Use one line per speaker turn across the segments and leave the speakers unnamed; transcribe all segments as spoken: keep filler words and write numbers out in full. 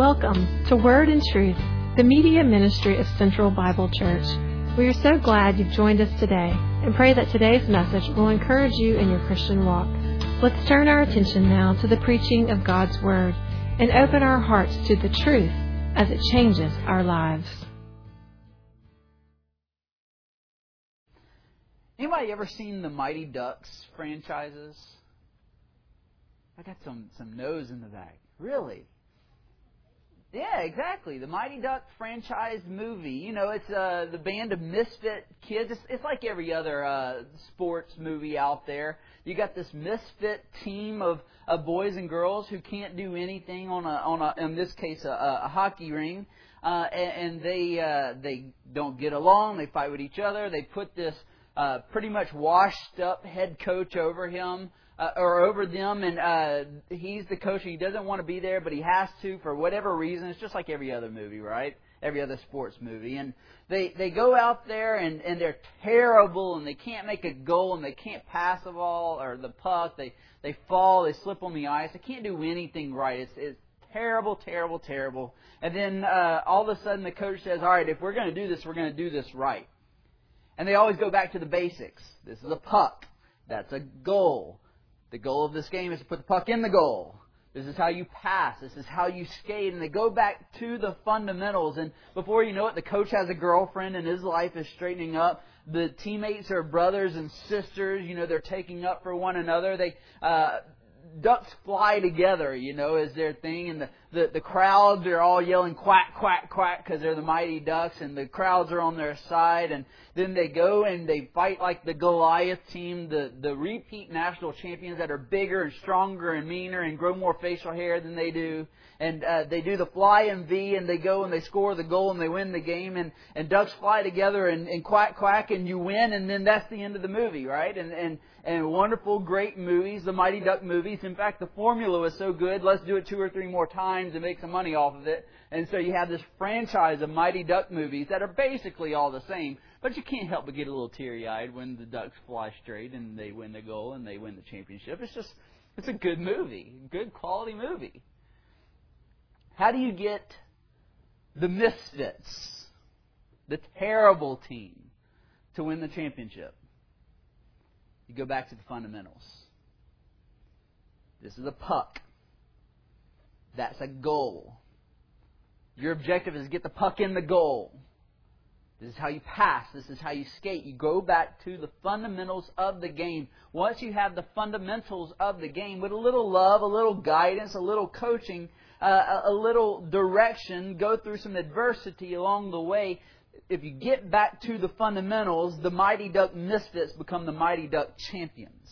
Welcome to Word and Truth, the media ministry of Central Bible Church. We are so glad you've joined us today and pray that today's message will encourage you in your Christian walk. Let's turn our attention now to the preaching of God's Word and open our hearts to the truth as it changes our lives.
Anybody ever seen the Mighty Ducks franchises? I got some, some no's in the back. Really? Yeah, exactly. The Mighty Ducks franchise movie. You know, it's uh, the band of misfit kids. It's, it's like every other uh, sports movie out there. You got this misfit team of, of boys and girls who can't do anything on a on a in this case a, a hockey ring, uh, and, and they uh, they don't get along. They fight with each other. They put this uh, pretty much washed up head coach over him. Uh, or over them, and uh, he's the coach, and he doesn't want to be there, but he has to for whatever reason. It's just like every other movie, right? Every other sports movie. And they, they go out there, and, and they're terrible, and they can't make a goal, and they can't pass the ball or the puck. They they fall, they slip on the ice. They can't do anything right. It's, it's terrible, terrible, terrible. And then uh, all of a sudden the coach says, all right, if we're going to do this, we're going to do this right. And they always go back to the basics. This is a puck. That's a goal. The goal of this game is to put the puck in the goal. This is how you pass. This is how you skate. And they go back to the fundamentals. And before you know it, the coach has a girlfriend and his life is straightening up. The teammates are brothers and sisters. You know, they're taking up for one another. They uh, ducks fly together, you know, is their thing. And the, the, the crowds are all yelling quack, quack, quack because they're the Mighty Ducks. And the crowds are on their side. And then they go and they fight like the Goliath team, the, the repeat national champions that are bigger and stronger and meaner and grow more facial hair than they do. And uh, they do the flying V, and they go and they score the goal and they win the game. And, and ducks fly together and, and quack, quack, and you win. And then that's the end of the movie, right? And, and, and wonderful, great movies, the Mighty Duck movies. In fact, the formula was so good, let's do it two or three more times and make some money off of it. And so you have this franchise of Mighty Duck movies that are basically all the same. But you can't help but get a little teary-eyed when the Ducks fly straight and they win the goal and they win the championship. It's just, it's a good movie, good quality movie. How do you get the misfits, the terrible team, to win the championship? You go back to the fundamentals. This is a puck. That's a goal. Your objective is to get the puck in the goal. This is how you pass. This is how you skate. You go back to the fundamentals of the game. Once you have the fundamentals of the game, with a little love, a little guidance, a little coaching, uh, a little direction, go through some adversity along the way. If you get back to the fundamentals, the Mighty Duck misfits become the Mighty Duck champions.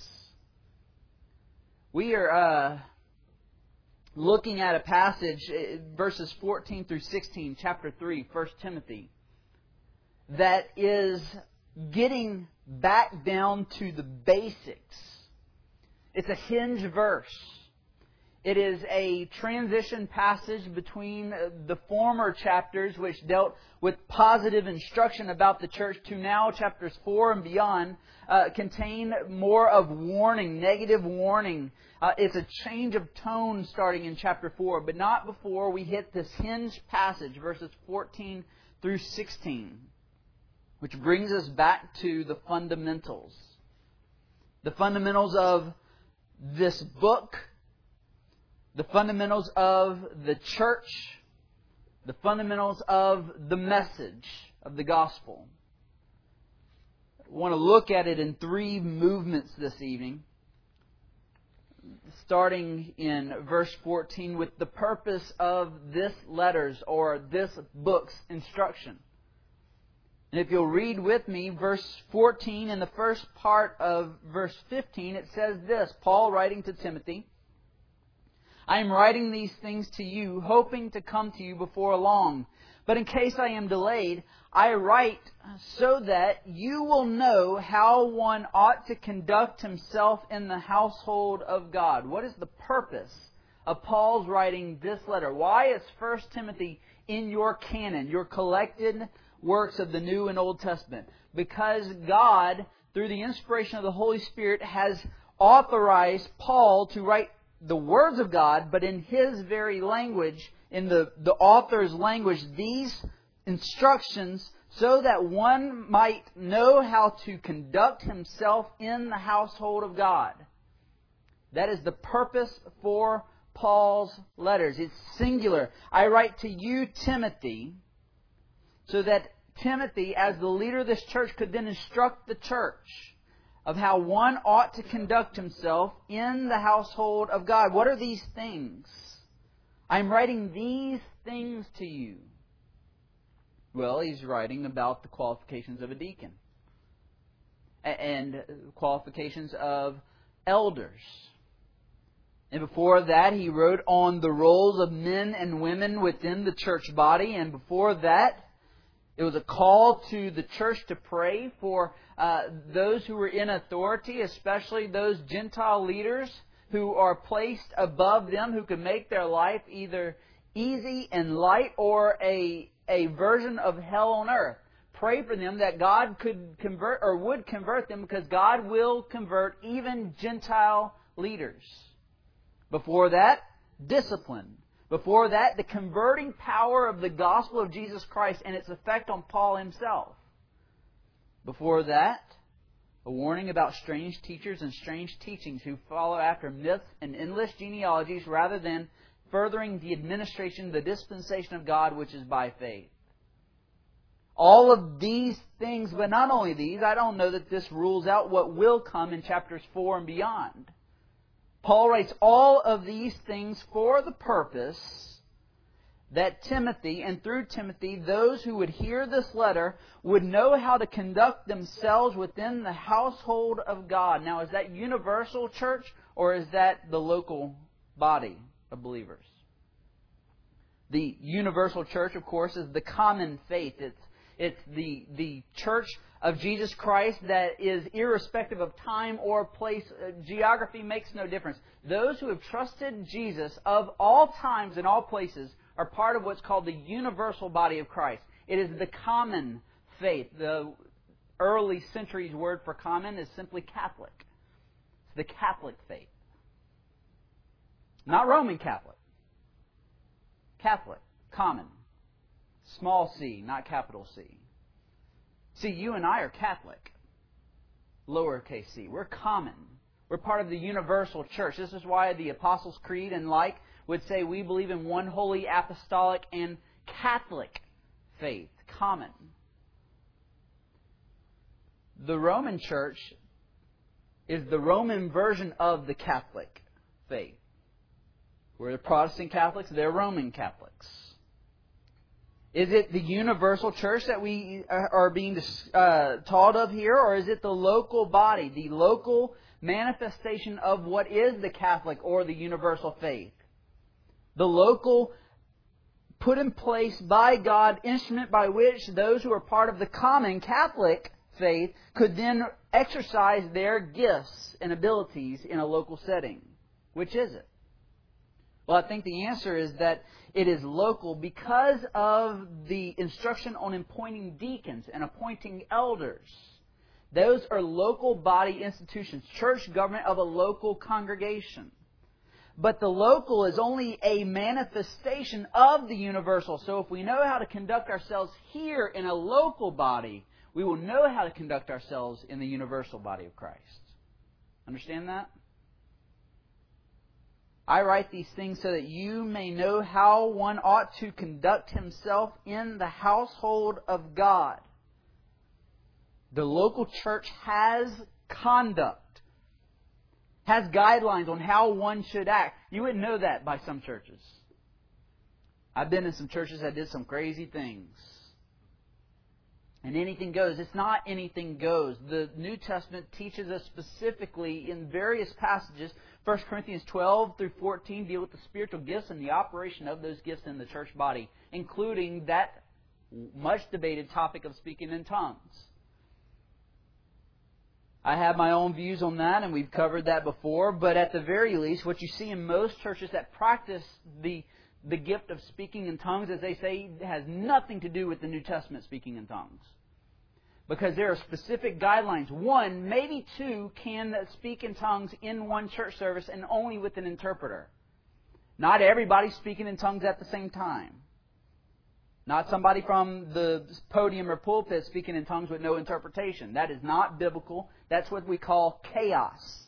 We are uh, looking at a passage, verses fourteen through sixteen, chapter three, First Timothy, that is getting back down to the basics. It's a hinge verse. It is a transition passage between the former chapters, which dealt with positive instruction about the church, to now chapters four and beyond uh, contain more of warning, negative warning. Uh, it's a change of tone starting in chapter four, but not before we hit this hinge passage, verses fourteen through sixteen. Which brings us back to the fundamentals. The fundamentals of this book. The fundamentals of the church. The fundamentals of the message of the gospel. I want to look at it in three movements this evening. Starting in verse fourteen with the purpose of this letter's or this book's instruction. And if you'll read with me, verse fourteen, in the first part of verse fifteen, it says this, Paul writing to Timothy, I am writing these things to you, hoping to come to you before long. But in case I am delayed, I write so that you will know how one ought to conduct himself in the household of God. What is the purpose of Paul's writing this letter? Why is First Timothy in your canon, your collected works of the New and Old Testament? Because God, through the inspiration of the Holy Spirit, has authorized Paul to write the words of God, but in his very language in the, the author's language, these instructions so that one might know how to conduct himself in the household of God. That is the purpose for Paul's letters. It's singular. I write to you, Timothy, so that Timothy, as the leader of this church, could then instruct the church of how one ought to conduct himself in the household of God. What are these things? I'm writing these things to you. Well, he's writing about the qualifications of a deacon and qualifications of elders. And before that, he wrote on the roles of men and women within the church body. And before that, it was a call to the church to pray for uh, those who were in authority, especially those Gentile leaders who are placed above them, who could make their life either easy and light or a, a version of hell on earth. Pray for them that God could convert or would convert them, because God will convert even Gentile leaders. Before that, discipline. Before that, the converting power of the gospel of Jesus Christ and its effect on Paul himself. Before that, a warning about strange teachers and strange teachings who follow after myths and endless genealogies rather than furthering the administration, the dispensation of God, which is by faith. All of these things, but not only these, I don't know that this rules out what will come in chapters four and beyond. Paul writes all of these things for the purpose that Timothy, and through Timothy, those who would hear this letter would know how to conduct themselves within the household of God. Now, is that universal church, or is that the local body of believers? The universal church, of course, is the common faith. It's, it's the, the church of Jesus Christ that is irrespective of time or place. Uh, geography makes no difference. Those who have trusted Jesus of all times and all places are part of what's called the universal body of Christ. It is the common faith. The early centuries word for common is simply Catholic. It's the Catholic faith. Not Roman Catholic. Catholic. Common. Small c, not capital C. See, you and I are Catholic. Lowercase c. We're common. We're part of the universal church. This is why the Apostles' Creed and like would say we believe in one holy, apostolic, and Catholic faith. Common. The Roman Church is the Roman version of the Catholic faith. We're the Protestant Catholics, they're Roman Catholics. Is it the universal church that we are being uh, taught of here, or is it the local body, the local manifestation of what is the Catholic or the universal faith? The local, put in place by God, instrument by which those who are part of the common Catholic faith could then exercise their gifts and abilities in a local setting. Which is it? Well, I think the answer is that it is local because of the instruction on appointing deacons and appointing elders. Those are local body institutions, church government of a local congregation. But the local is only a manifestation of the universal. So if we know how to conduct ourselves here in a local body, we will know how to conduct ourselves in the universal body of Christ. Understand that? I write these things so that you may know how one ought to conduct himself in the household of God. The local church has conduct, has guidelines on how one should act. You wouldn't know that by some churches. I've been in some churches that did some crazy things. And anything goes. It's not anything goes. The New Testament teaches us specifically in various passages. First Corinthians twelve through fourteen deal with the spiritual gifts and the operation of those gifts in the church body, including that much debated topic of speaking in tongues. I have my own views on that, and we've covered that before, but at the very least, what you see in most churches that practice the the gift of speaking in tongues, as they say, has nothing to do with the New Testament speaking in tongues. Because there are specific guidelines. One, maybe two, can speak in tongues in one church service and only with an interpreter. Not everybody speaking in tongues at the same time. Not somebody from the podium or pulpit speaking in tongues with no interpretation. That is not biblical. That's what we call chaos.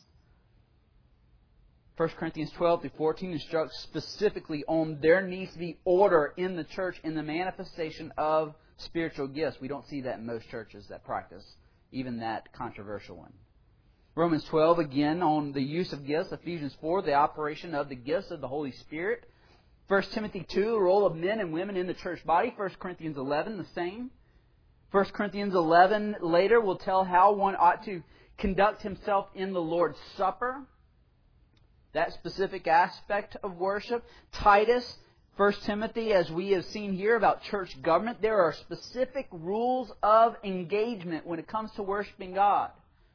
First Corinthians twelve through fourteen instructs specifically on there needs to be order in the church in the manifestation of spiritual gifts. We don't see that in most churches that practice even that controversial one. Romans twelve, again, on the use of gifts. Ephesians four, the operation of the gifts of the Holy Spirit. First Timothy two, the role of men and women in the church body. First Corinthians eleven, the same. First Corinthians eleven later will tell how one ought to conduct himself in the Lord's Supper. That specific aspect of worship. Titus, First Timothy, as we have seen here about church government, there are specific rules of engagement when it comes to worshiping God.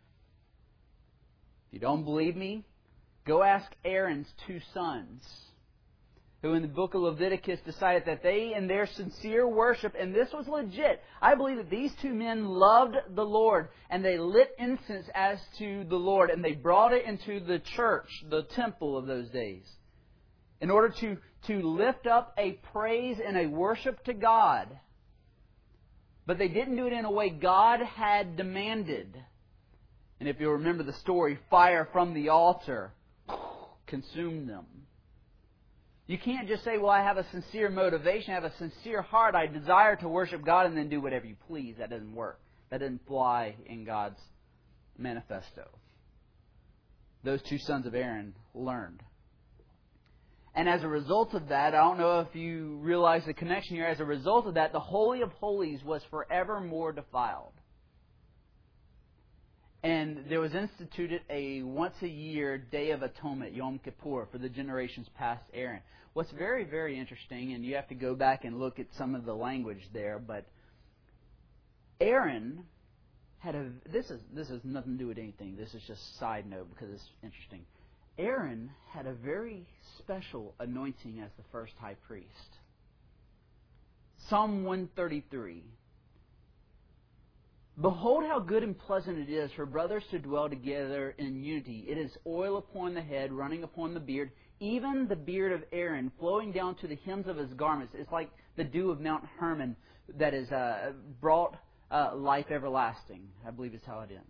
If you don't believe me, go ask Aaron's two sons, who in the book of Leviticus decided that they, in their sincere worship, and this was legit, I believe that these two men loved the Lord, and they lit incense as to the Lord, and they brought it into the church, the temple of those days, in order to, to lift up a praise and a worship to God. But they didn't do it in a way God had demanded. And if you remember the story, fire from the altar consumed them. You can't just say, well, I have a sincere motivation, I have a sincere heart, I desire to worship God, and then do whatever you please. That doesn't work. That doesn't fly in God's manifesto. Those two sons of Aaron learned. And as a result of that, I don't know if you realize the connection here, as a result of that, the Holy of Holies was forevermore defiled. And there was instituted a once-a-year Day of Atonement, Yom Kippur, for the generations past Aaron. What's very, very interesting, and you have to go back and look at some of the language there, but Aaron had a... This is this has nothing to do with anything. This is just a side note because it's interesting. Aaron had a very special anointing as the first high priest. Psalm one thirty-three. Behold how good and pleasant it is for brothers to dwell together in unity. It is oil upon the head, running upon the beard, even the beard of Aaron, flowing down to the hems of his garments. It's like the dew of Mount Hermon that is uh, brought uh, life everlasting. I believe is how it ends.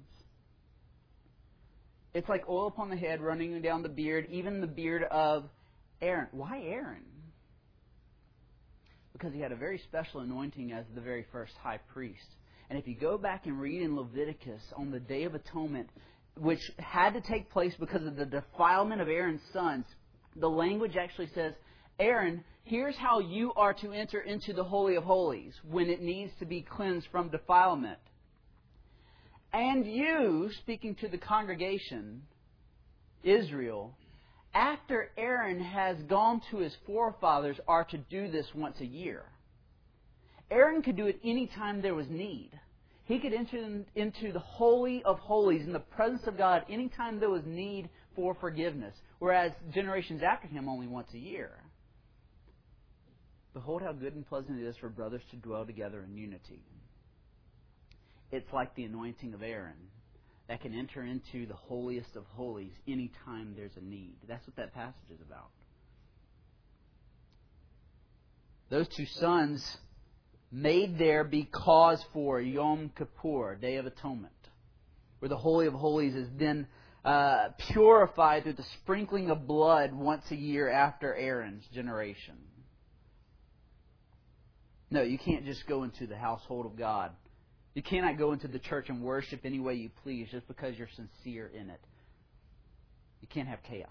It's like oil upon the head, running down the beard, even the beard of Aaron. Why Aaron? Because he had a very special anointing as the very first high priest. And if you go back and read in Leviticus on the Day of Atonement, which had to take place because of the defilement of Aaron's sons, the language actually says, Aaron, here's how you are to enter into the Holy of Holies when it needs to be cleansed from defilement. And you, speaking to the congregation, Israel, after Aaron has gone to his forefathers, are to do this once a year. Aaron could do it any time there was need. He could enter into the Holy of Holies in the presence of God any time there was need for forgiveness, whereas generations after him only once a year. Behold how good and pleasant it is for brothers to dwell together in unity. It's like the anointing of Aaron that can enter into the holiest of holies any time there's a need. That's what that passage is about. Those two sons made there be cause for Yom Kippur, Day of Atonement, where the Holy of Holies is then uh, purified through the sprinkling of blood once a year after Aaron's generation. No, you can't just go into the household of God. You cannot go into the church and worship any way you please just because you're sincere in it. You can't have chaos.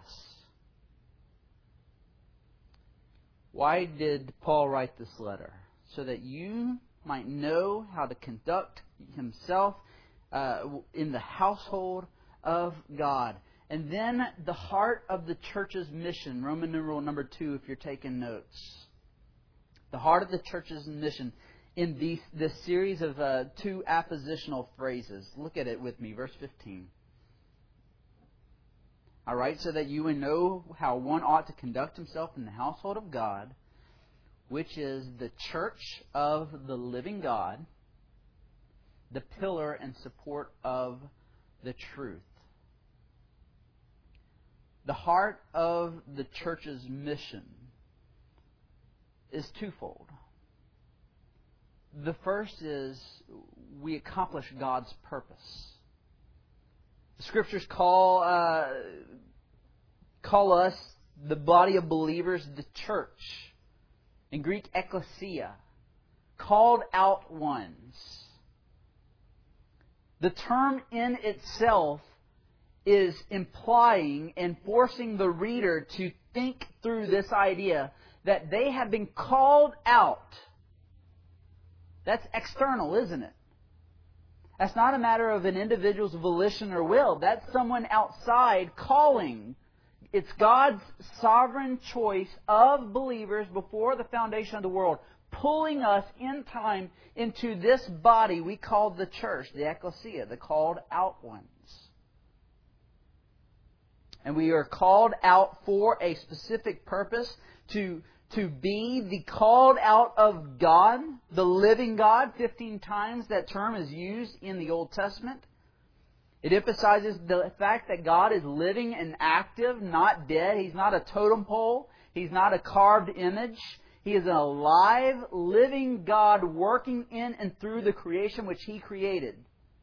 Why did Paul write this letter? So that you might know how to conduct himself uh, in the household of God. And then the heart of the church's mission, Roman numeral number two, if you're taking notes. The heart of the church's mission in these, this series of uh, two appositional phrases. Look at it with me, verse fifteen. All right, so that you would know how one ought to conduct himself in the household of God, which is the church of the living God, the pillar and support of the truth. the heart of the church's mission is twofold. The first is we accomplish God's purpose. The Scriptures call uh, call us, the body of believers, the church. In Greek, ekklesia, called out ones. The term in itself is implying and forcing the reader to think through this idea that they have been called out. That's external, isn't it? That's not a matter of an individual's volition or will. That's someone outside calling. It's God's sovereign choice of believers before the foundation of the world, pulling us in time into this body we call the church, the ekklesia, the called out ones. And we are called out for a specific purpose, to to be the called out of God, the living God. Fifteen times that term is used in the Old Testament. It emphasizes the fact that God is living and active, not dead. He's not a totem pole. He's not a carved image. He is an alive, living God working in and through the creation which He created.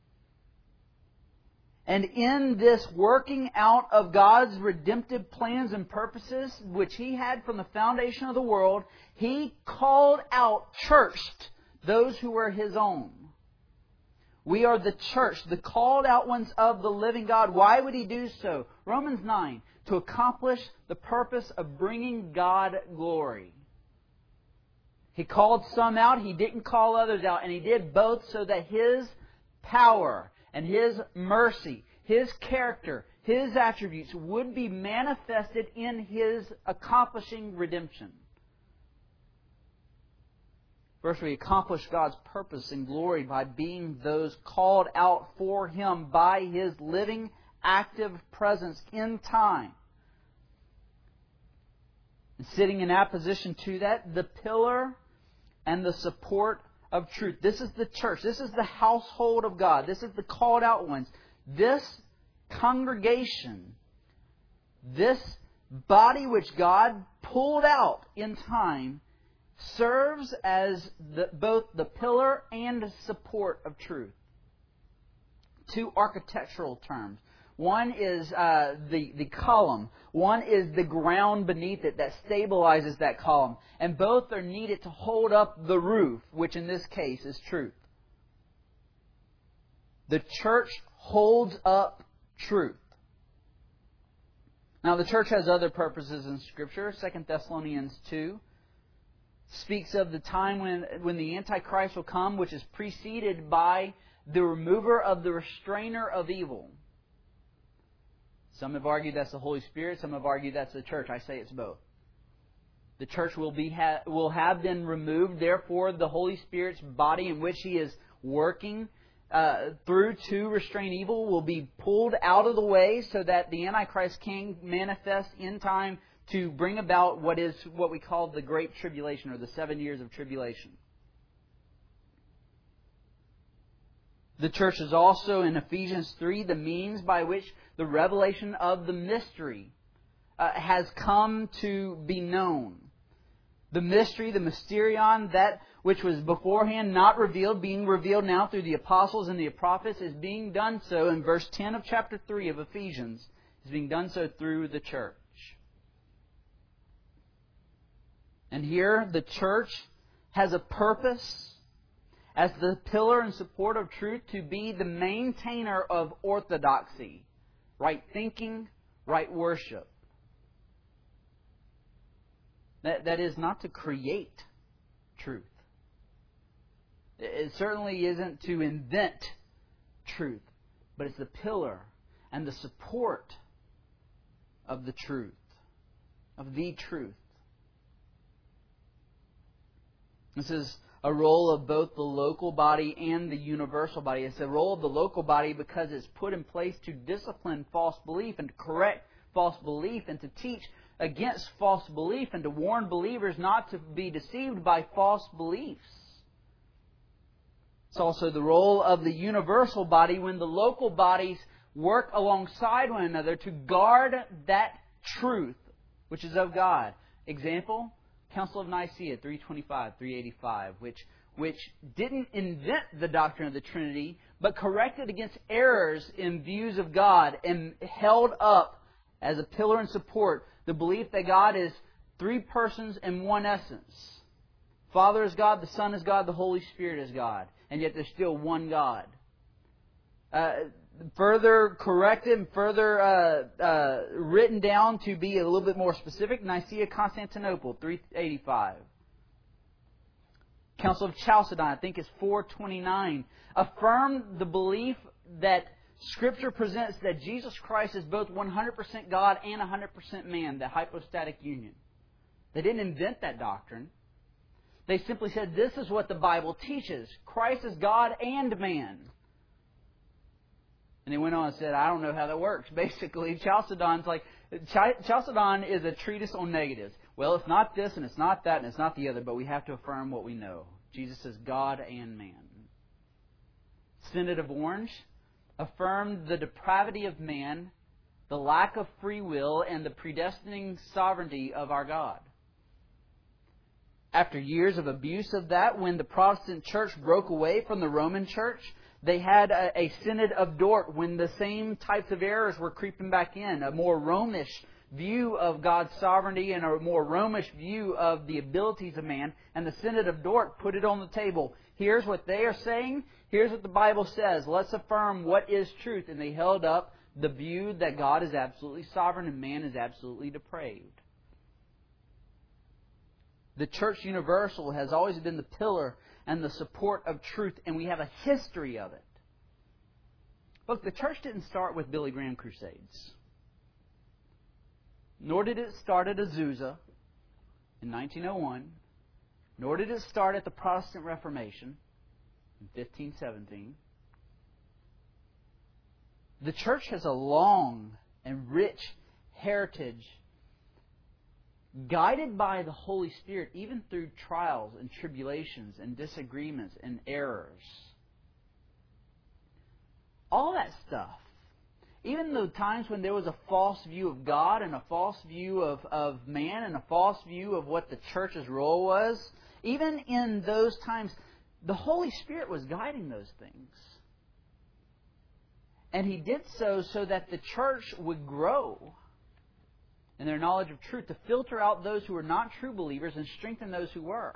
And in this working out of God's redemptive plans and purposes, which He had from the foundation of the world, He called out, churched, those who were His own. We are the church, the called out ones of the living God. Why would He do so? Romans nine, to accomplish the purpose of bringing God glory. He called some out, He didn't call others out, and He did both so that His power and His mercy, His character, His attributes would be manifested in His accomplishing redemption. First, we accomplish God's purpose and glory by being those called out for Him by His living, active presence in time. And sitting in opposition to that, the pillar and the support of truth. This is the church. This is the household of God. This is the called out ones. This congregation, this body which God pulled out in time, serves as the, both the pillar and support of truth. Two architectural terms. One is uh, the, the column. One is the ground beneath it that stabilizes that column. And both are needed to hold up the roof, which in this case is truth. The church holds up truth. Now, the church has other purposes in Scripture. Second Thessalonians two speaks of the time when, when the Antichrist will come, which is preceded by the remover of the restrainer of evil. Some have argued that's the Holy Spirit. Some have argued that's the church. I say it's both. The church will be ha- will have been removed. Therefore, the Holy Spirit's body in which He is working uh, through to restrain evil will be pulled out of the way so that the Antichrist can manifest in time to bring about what is what we call the Great Tribulation, or the seven years of tribulation. The church is also, in Ephesians three, the means by which the revelation of the mystery uh, has come to be known. The mystery, the mysterion, that which was beforehand not revealed, being revealed now through the apostles and the prophets, is being done so in verse ten of chapter three of Ephesians. Is being done so through the church. And here the church has a purpose as the pillar and support of truth to be the maintainer of orthodoxy, right thinking, right worship. That, that is not to create truth. It certainly isn't to invent truth, but it's the pillar and the support of the truth, of the truth. This is a role of both the local body and the universal body. It's a role of the local body because it's put in place to discipline false belief and to correct false belief and to teach against false belief and to warn believers not to be deceived by false beliefs. It's also the role of the universal body when the local bodies work alongside one another to guard that truth, which is of God. Example, Council of Nicaea, three twenty-five, three eighty-five, which, which didn't invent the doctrine of the Trinity, but corrected against errors in views of God and held up as a pillar and support the belief that God is three persons in one essence. Father is God, the Son is God, the Holy Spirit is God. And yet there's still one God. Uh, further corrected and further uh, uh, written down to be a little bit more specific, Nicaea, Constantinople, three eighty-five. Council of Chalcedon, I think it's four twenty-nine, affirmed the belief that Scripture presents that Jesus Christ is both one hundred percent God and one hundred percent man, the hypostatic union. They didn't invent that doctrine. They simply said, this is what the Bible teaches. Christ is God and man. And they went on and said, I don't know how that works. Basically, Chalcedon's like, Chalcedon is a treatise on negatives. Well, it's not this, and it's not that, and it's not the other, but we have to affirm what we know. Jesus is God and man. Synod of Orange affirmed the depravity of man, the lack of free will, and the predestining sovereignty of our God. After years of abuse of that, when the Protestant church broke away from the Roman church, they had a, a Synod of Dort when the same types of errors were creeping back in, a more Romish view of God's sovereignty and a more Romish view of the abilities of man. And the Synod of Dort put it on the table. Here's what they are saying. Here's what the Bible says. Let's affirm what is truth. And they held up the view that God is absolutely sovereign and man is absolutely depraved. The Church Universal has always been the pillar and the support of truth, and we have a history of it. Look, the church didn't start with Billy Graham crusades. Nor did it start at Azusa in nineteen oh one. Nor did it start at the Protestant Reformation in fifteen seventeen. The church has a long and rich heritage guided by the Holy Spirit, even through trials and tribulations and disagreements and errors. All that stuff. Even the times when there was a false view of God and a false view of, of man and a false view of what the church's role was, even in those times, the Holy Spirit was guiding those things. And He did so so that the church would grow in their knowledge of truth, to filter out those who were not true believers and strengthen those who were.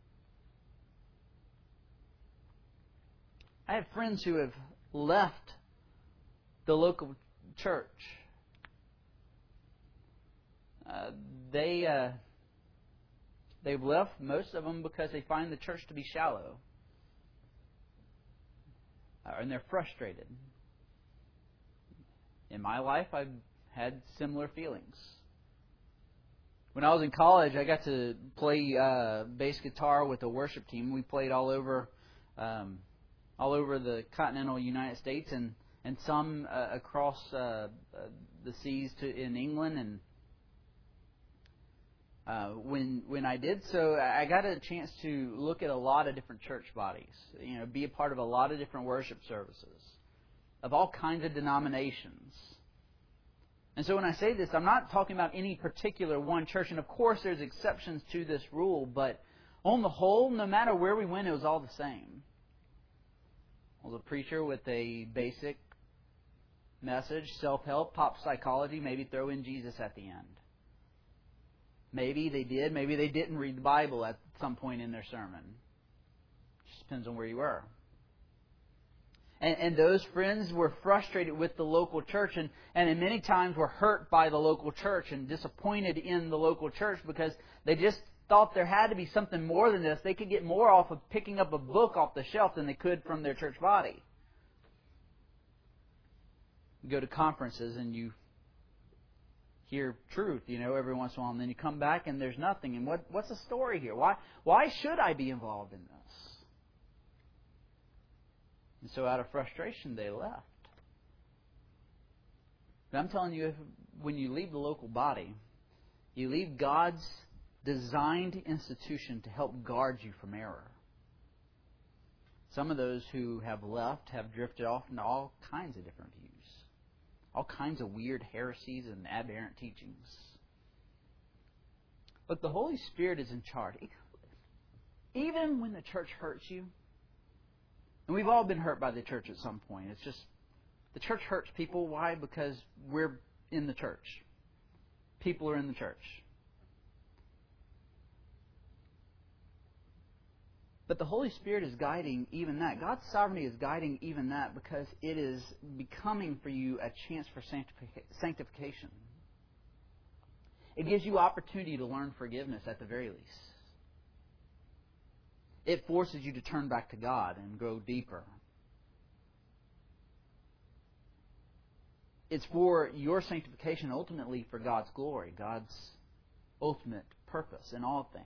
I have friends who have left the local church. Uh, they uh, they've left, most of them, because they find the church to be shallow, uh, and they're frustrated. In my life, I've had similar feelings. When I was in college, I got to play uh, bass guitar with a worship team. We played all over, um, all over the continental United States, and and some uh, across uh, uh, the seas to in England. And uh, when when I did so, I got a chance to look at a lot of different church bodies. You know, be a part of a lot of different worship services of all kinds of denominations. And so when I say this, I'm not talking about any particular one church. And of course there's exceptions to this rule, but on the whole, no matter where we went, it was all the same. I was a preacher with a basic message, self-help, pop psychology, maybe throw in Jesus at the end. Maybe they did, maybe they didn't read the Bible at some point in their sermon. Just depends on where you were. And, and those friends were frustrated with the local church, and, and in many times were hurt by the local church and disappointed in the local church because they just thought there had to be something more than this. They could get more off of picking up a book off the shelf than they could from their church body. You go to conferences and you hear truth, you know, every once in a while, and then you come back and there's nothing. And what what's the story here? Why why should I be involved in this? And so out of frustration, they left. But I'm telling you, if, when you leave the local body, you leave God's designed institution to help guard you from error. Some of those who have left have drifted off into all kinds of different views. all kinds of weird heresies and aberrant teachings. Look, the Holy Spirit is in charge. Even when the church hurts you, and we've all been hurt by the church at some point. It's just, the church hurts people. Why? Because we're in the church. People are in the church. But the Holy Spirit is guiding even that. God's sovereignty is guiding even that because it is becoming for you a chance for sanctification. It gives you opportunity to learn forgiveness at the very least. It forces you to turn back to God and grow deeper. It's for your sanctification, ultimately for God's glory, God's ultimate purpose in all things.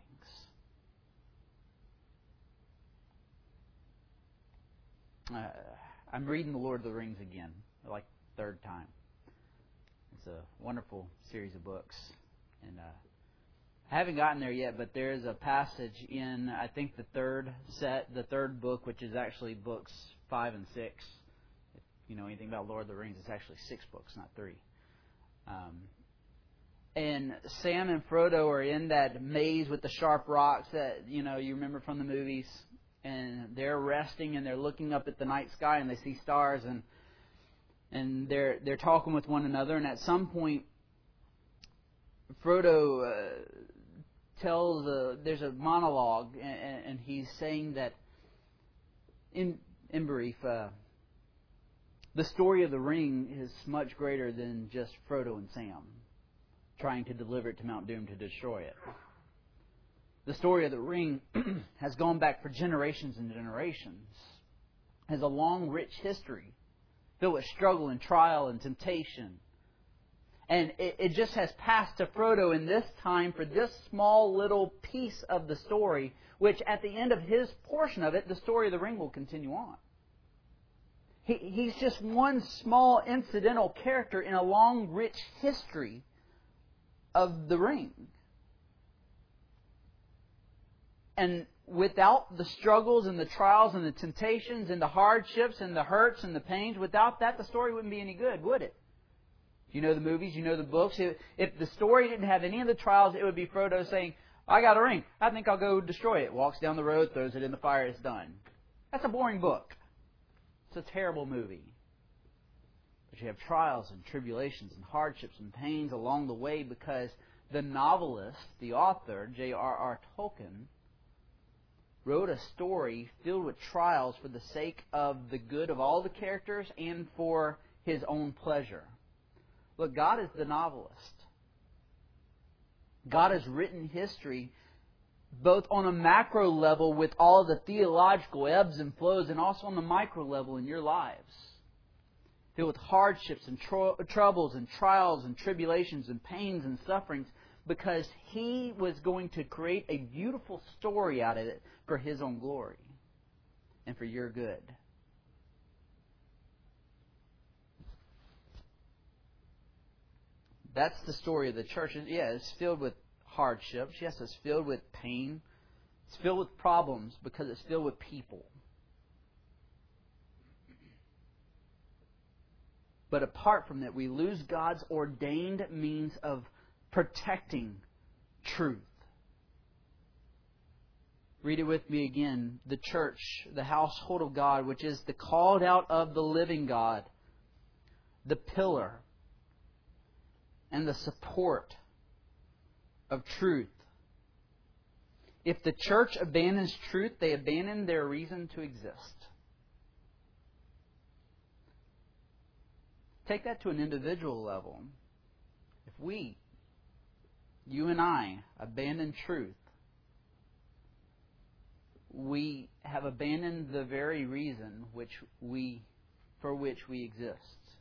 Uh, I'm reading The Lord of the Rings again, like third time. It's a wonderful series of books. And uh, I haven't gotten there yet, but there is a passage in, I think, the third set, the third book, which is actually books five and six. If you know anything about Lord of the Rings, it's actually six books, not three. Um, and Sam and Frodo are in that maze with the sharp rocks that, you know, you remember from the movies. And they're resting and they're looking up at the night sky and they see stars and and they're they're talking with one another. And at some point, Frodo uh, tells uh, there's a monologue and, and he's saying that in in brief, uh, the story of the ring is much greater than just Frodo and Sam trying to deliver it to Mount Doom to destroy it. The story of the ring has gone back for generations and generations. Has a long, rich history filled with struggle and trial and temptation. And it, it just has passed to Frodo in this time for this small little piece of the story, which at the end of his portion of it, the story of the ring will continue on. He, he's just one small incidental character in a long, rich history of the ring. And without the struggles and the trials and the temptations and the hardships and the hurts and the pains, without that, the story wouldn't be any good, would it? You know the movies, you know the books. If the story didn't have any of the trials, it would be Frodo saying, I got a ring. I think I'll go destroy it. Walks down the road, throws it in the fire, it's done. That's a boring book. It's a terrible movie. But you have trials and tribulations and hardships and pains along the way because the novelist, the author, J R R Tolkien, wrote a story filled with trials for the sake of the good of all the characters and for His own pleasure. Look, God is the novelist. God has written history both on a macro level with all the theological ebbs and flows and also on the micro level in your lives. Filled with hardships and tr- troubles and trials and tribulations and pains and sufferings, because He was going to create a beautiful story out of it for His own glory and for your good. That's the story of the church. Yeah, it's filled with hardships. Yes, it's filled with pain. It's filled with problems because it's filled with people. But apart from that, we lose God's ordained means of protecting truth. Read it with me again. The church, the household of God, which is the called out of the living God, the pillar and the support of truth. If the church abandons truth, they abandon their reason to exist. Take that to an individual level. If we, you and I, abandon truth, we have abandoned the very reason which we, for which we exist.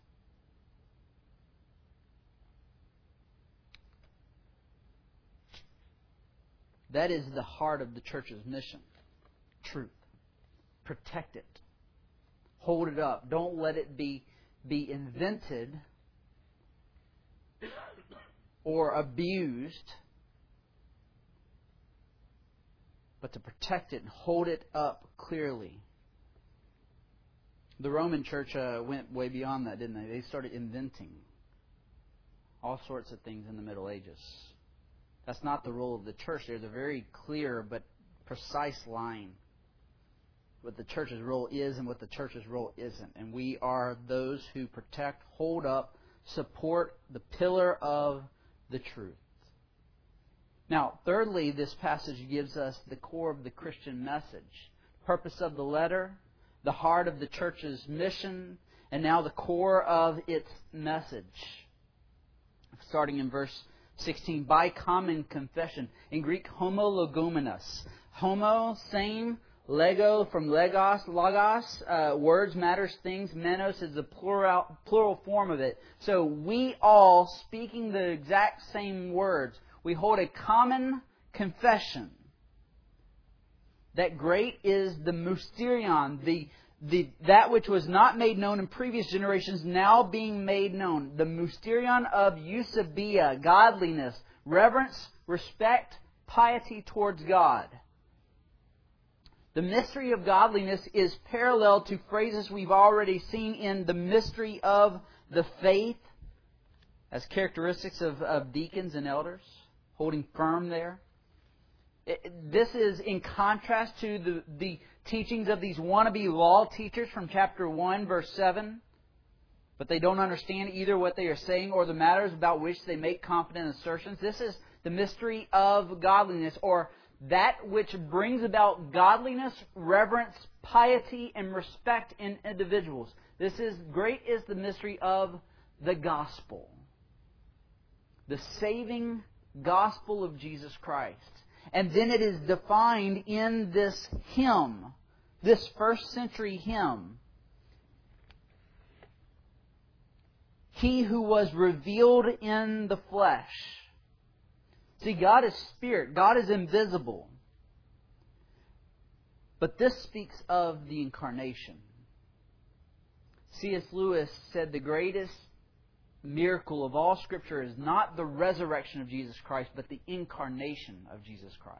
That is the heart of the church's mission. Truth. Protect it. Hold it up. Don't let it be, be invented or abused, but to protect it and hold it up clearly. The Roman church uh, went way beyond that, didn't they? They started inventing all sorts of things in the Middle Ages. That's not the role of the church. There's a very clear but precise line what the church's role is and what the church's role isn't. And we are those who protect, hold up, support the pillar of the truth. Now, thirdly, this passage gives us the core of the Christian message. Purpose of the letter, the heart of the church's mission, and now the core of its message. Starting in verse sixteen, by common confession. In Greek, homologomenos. Homo, same. Lego, from legos, logos, uh, words, matters, things. Menos is the plural, plural form of it. So we all, speaking the exact same words, we hold a common confession that great is the mysterion, the The, that which was not made known in previous generations now being made known. The mysterion of eusebia, godliness, reverence, respect, piety towards God. The mystery of godliness is parallel to phrases we've already seen in the mystery of the faith as characteristics of, of deacons and elders, holding firm there. It, this is in contrast to the, the teachings of these wannabe law teachers from chapter one, verse seven. But they don't understand either what they are saying or the matters about which they make confident assertions. This is the mystery of godliness, or that which brings about godliness, reverence, piety, and respect in individuals. This is great is the mystery of the gospel. The saving gospel of Jesus Christ. And then it is defined in this hymn, this first century hymn. He who was revealed in the flesh. See, God is spirit. God is invisible. But this speaks of the incarnation. C S Lewis said the greatest miracle of all Scripture is not the resurrection of Jesus Christ, but the incarnation of Jesus Christ.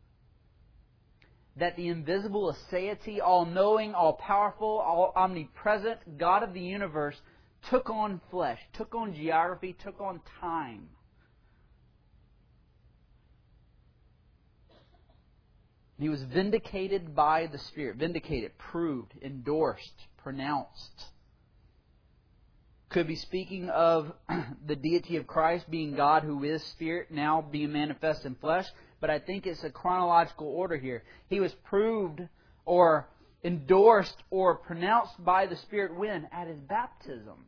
That the invisible aseity, all-knowing, all-powerful, all omnipresent God of the universe took on flesh, took on geography, took on time. He was vindicated by the Spirit. Vindicated, proved, endorsed, pronounced. Could be speaking of the deity of Christ being God who is Spirit, now being manifest in flesh. But I think it's a chronological order here. He was proved or endorsed or pronounced by the Spirit when? At His baptism.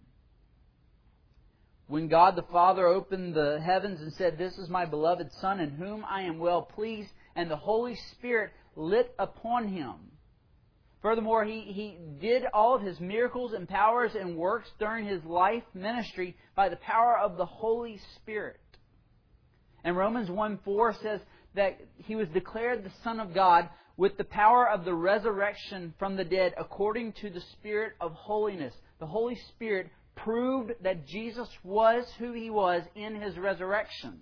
When God the Father opened the heavens and said, "This is my beloved Son in whom I am well pleased," and the Holy Spirit lit upon Him. Furthermore, he, he did all of His miracles and powers and works during His life ministry by the power of the Holy Spirit. And Romans one four says that He was declared the Son of God with the power of the resurrection from the dead according to the Spirit of holiness. The Holy Spirit proved that Jesus was who He was in His resurrection.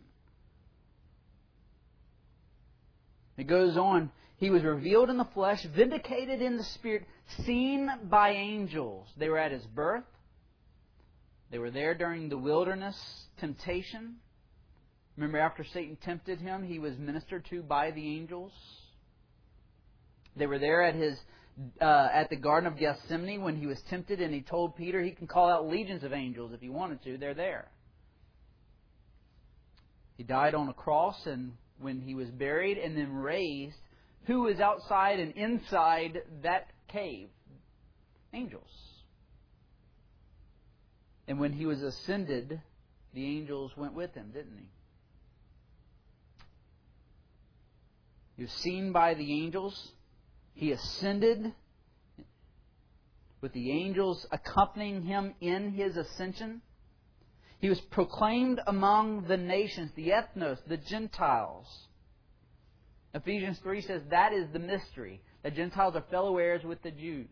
It goes on. He was revealed in the flesh, vindicated in the Spirit, seen by angels. They were at His birth. They were there during the wilderness temptation. Remember, after Satan tempted Him, He was ministered to by the angels. They were there at His uh, at the Garden of Gethsemane when He was tempted, and He told Peter He can call out legions of angels if He wanted to. They're there. He died on a cross, and when He was buried and then raised, who was outside and inside that cave? Angels. And when He was ascended, the angels went with Him, didn't He? He was seen by the angels. He ascended with the angels accompanying Him in His ascension. He was proclaimed among the nations, the ethnos, the Gentiles. Ephesians three says that is the mystery. The Gentiles are fellow heirs with the Jews.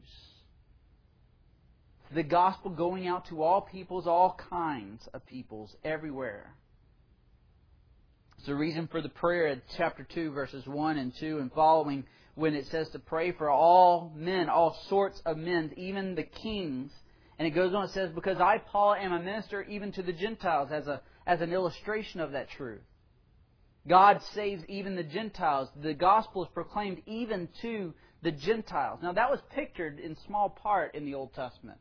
The gospel going out to all peoples, all kinds of peoples, everywhere. It's the reason for the prayer in chapter two, verses one and two and following, when it says to pray for all men, all sorts of men, even the kings. And it goes on, it says, because I, Paul, am a minister even to the Gentiles, as a as an illustration of that truth. God saves even the Gentiles. The gospel is proclaimed even to the Gentiles. Now that was pictured in small part in the Old Testament.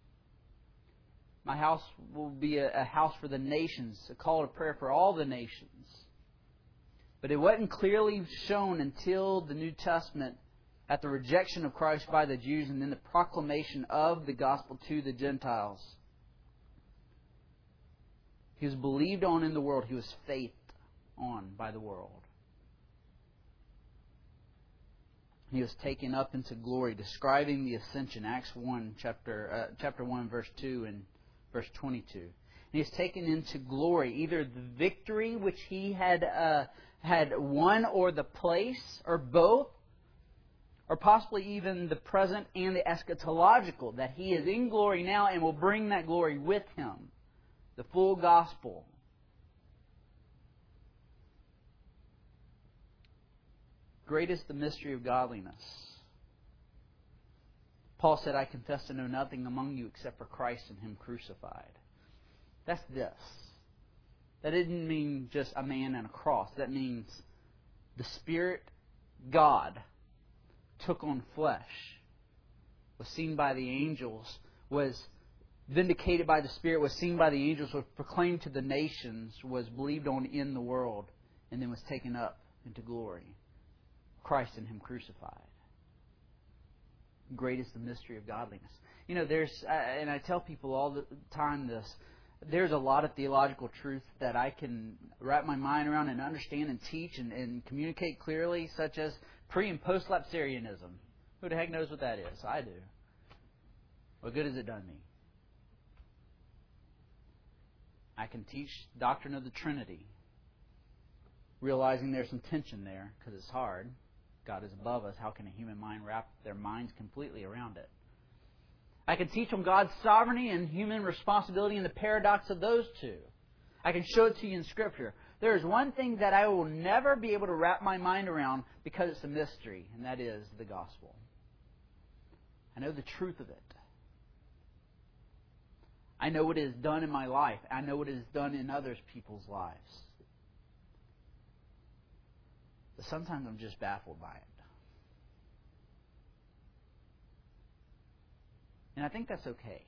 My house will be a, a house for the nations, a call to prayer for all the nations. But it wasn't clearly shown until the New Testament at the rejection of Christ by the Jews and then the proclamation of the gospel to the Gentiles. He was believed on in the world. He was faithed on by the world. He was taken up into glory, describing the ascension. Acts one, chapter uh, chapter one, verse two and verse twenty-two. And he was taken into glory, either the victory which he had uh, had won, or the place, or both, or possibly even the present and the eschatological, that he is in glory now and will bring that glory with him, the full gospel. Great is the mystery of godliness. Paul said, I confess to know nothing among you except for Christ and Him crucified. That's this. That didn't mean just a man and a cross. That means the Spirit, God, took on flesh, was seen by the angels, was vindicated by the Spirit, was seen by the angels, was proclaimed to the nations, was believed on in the world, and then was taken up into glory. Christ and Him crucified. Great is the mystery of godliness. You know, there's, and I tell people all the time this, there's a lot of theological truth that I can wrap my mind around and understand and teach and, and communicate clearly, such as pre- and post-lapsarianism. Who the heck knows what that is? I do. What good has it done me? I can teach doctrine of the Trinity, realizing there's some tension there because it's hard. God is above us. How can a human mind wrap their minds completely around it? I can teach on God's sovereignty and human responsibility and the paradox of those two. I can show it to you in Scripture. There is one thing that I will never be able to wrap my mind around because it's a mystery, and that is the gospel. I know the truth of it. I know what it has done in my life. I know what it has done in others people's lives. But sometimes I'm just baffled by it. And I think that's okay.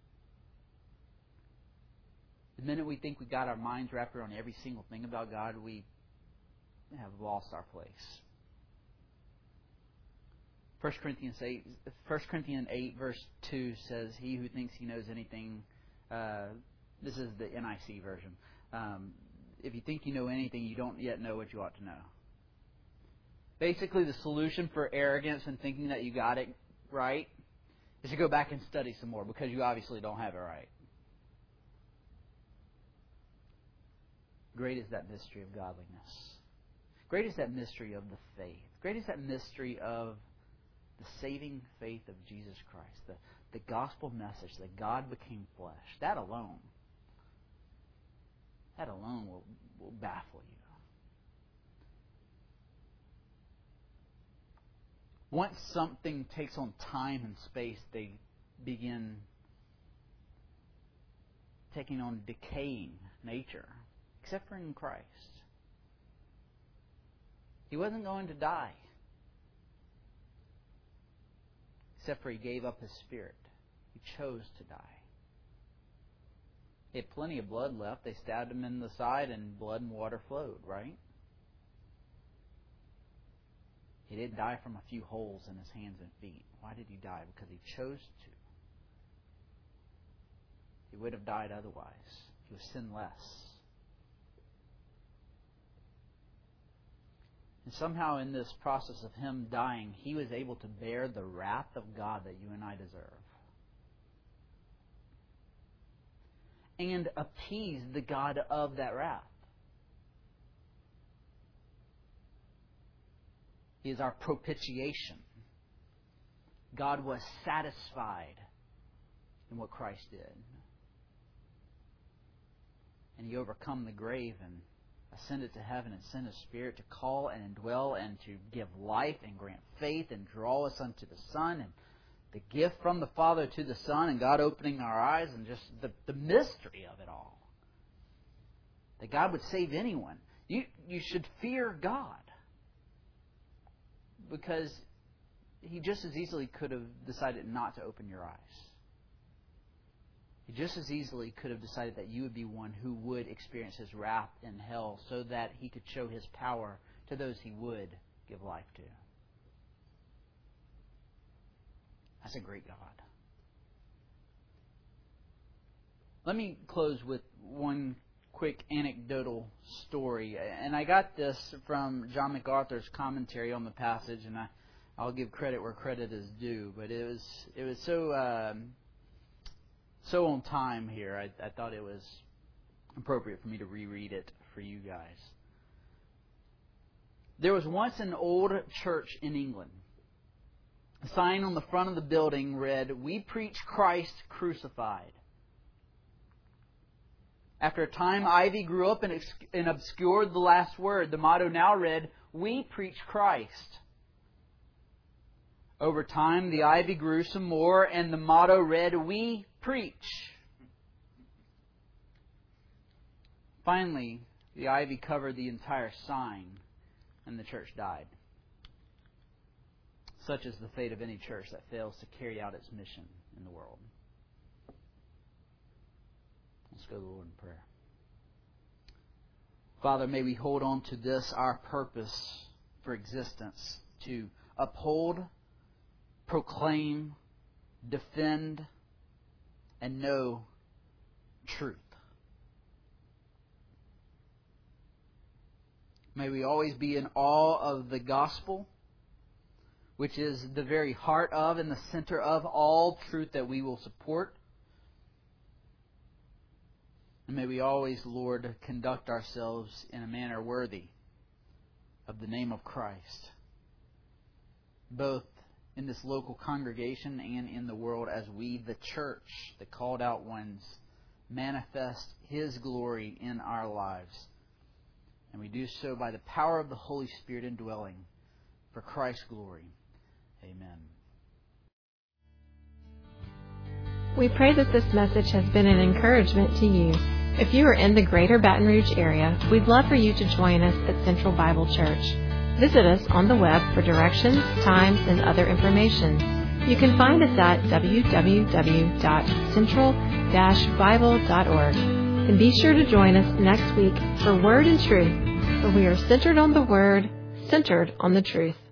The minute we think we got our minds wrapped around every single thing about God, we have lost our place. First Corinthians eight, First Corinthians eight, verse two says, "He who thinks he knows anything," uh, this is the N I C version. Um, if you think you know anything, you don't yet know what you ought to know. Basically, the solution for arrogance and thinking that you got it right is to go back and study some more, because you obviously don't have it right. Great is that mystery of godliness. Great is that mystery of the faith. Great is that mystery of the saving faith of Jesus Christ. The, the gospel message that God became flesh. That alone, that alone will, will baffle you. Once something takes on time and space, they begin taking on decaying nature, except for in Christ. He wasn't going to die, except for He gave up His Spirit. He chose to die. He had plenty of blood left. They stabbed Him in the side and blood and water flowed, right? He didn't die from a few holes in His hands and feet. Why did He die? Because He chose to. He would have died otherwise. He was sinless. And somehow in this process of Him dying, He was able to bear the wrath of God that you and I deserve. And appease the God of that wrath. He is our propitiation. God was satisfied in what Christ did. And He overcome the grave and ascended to heaven and sent His Spirit to call and indwell and to give life and grant faith and draw us unto the Son, and the gift from the Father to the Son, and God opening our eyes, and just the, the mystery of it all. That God would save anyone. You, you should fear God, because He just as easily could have decided not to open your eyes. He just as easily could have decided that you would be one who would experience His wrath in hell so that He could show His power to those He would give life to. That's a great God. Let me close with one quick anecdotal story. And I got this from John MacArthur's commentary on the passage, and I, I'll give credit where credit is due. But it was it was so um, so on time here. I, I thought it was appropriate for me to reread it for you guys. There was once an old church in England. A sign on the front of the building read, "We preach Christ crucified." After a time, ivy grew up and, ex- and obscured the last word. The motto now read, "We preach Christ." Over time, the ivy grew some more, and the motto read, "We preach." Finally, the ivy covered the entire sign, and the church died. Such is the fate of any church that fails to carry out its mission in the world. Let's go to the Lord in prayer. Father, may we hold on to this, our purpose for existence, to uphold, proclaim, defend, and know truth. May we always be in awe of the gospel, which is the very heart of and the center of all truth that we will support. And may we always, Lord, conduct ourselves in a manner worthy of the name of Christ, both in this local congregation and in the world, as we, the church, the called out ones, manifest His glory in our lives. And we do so by the power of the Holy Spirit indwelling for Christ's glory. Amen.
We pray that this message has been an encouragement to you. If you are in the greater Baton Rouge area, we'd love for you to join us at Central Bible Church. Visit us on the web for directions, times, and other information. You can find us at w w w dot central dash bible dot org. And be sure to join us next week for Word and Truth, where we are centered on the Word, centered on the truth.